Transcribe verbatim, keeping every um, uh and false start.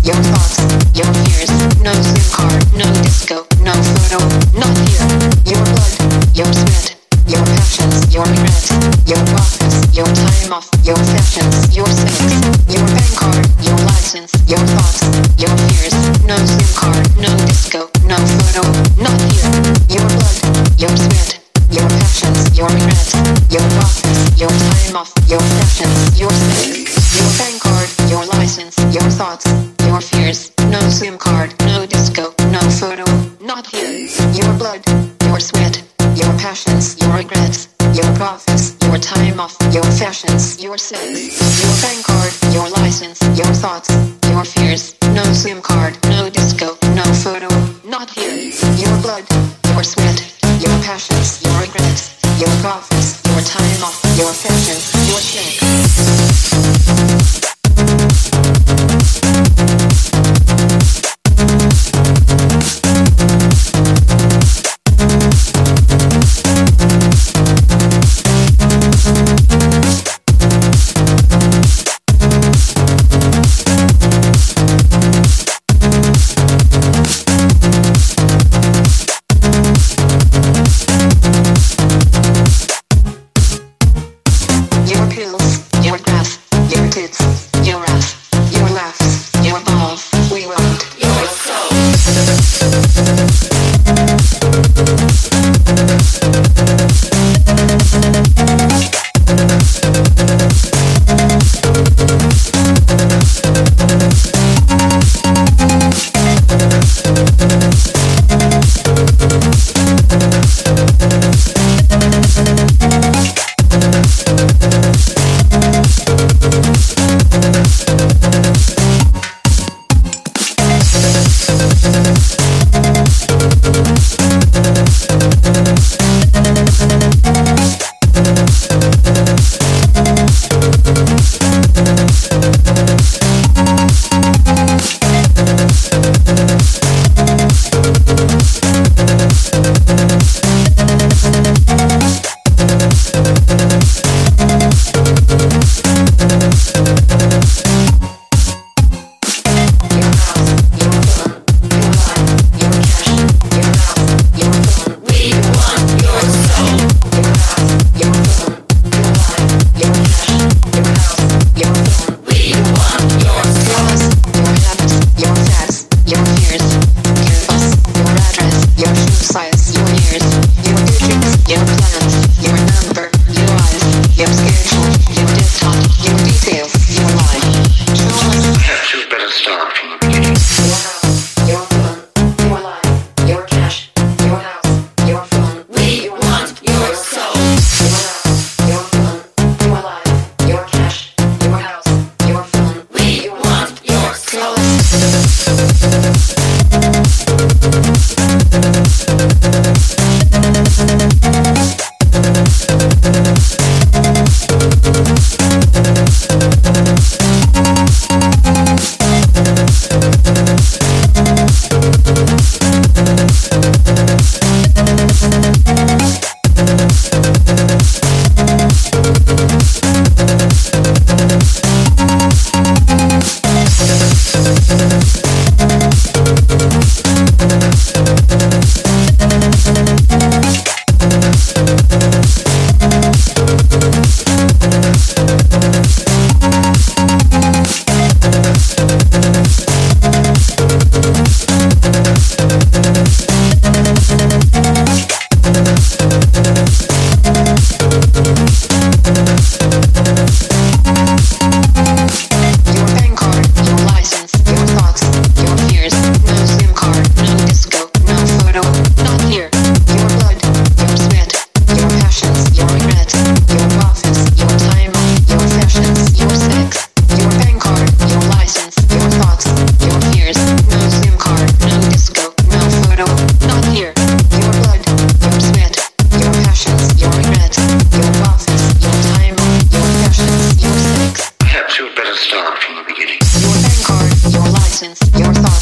your thoughts, your fears. No SIM card, no disco, no photo, not here. Your blood, your sweat, your passions, your regrets, your office, your time off, your fashions, your sex, your bank card, your license, your thoughts, your fears. No SIM card, no disco, no photo, not here. Your blood, your sweat, your passions, your regrets, your office, your time off, your fashions, your sex, your bank card, your license, your thoughts, your fears. No SIM card, no disco, no photo, not here. Your blood, your sweat, your passions, your regrets, your profits, your time off, your fashions, your sex, your bank card, your license, your thoughts, your fears. No SIM card, no disco, no photo, not here. Your blood, your sweat, your passions, your regrets, your profits, your time off, your fashions, your sex. Perhaps you had better start from the beginning. Your bank card, your license, your thoughts.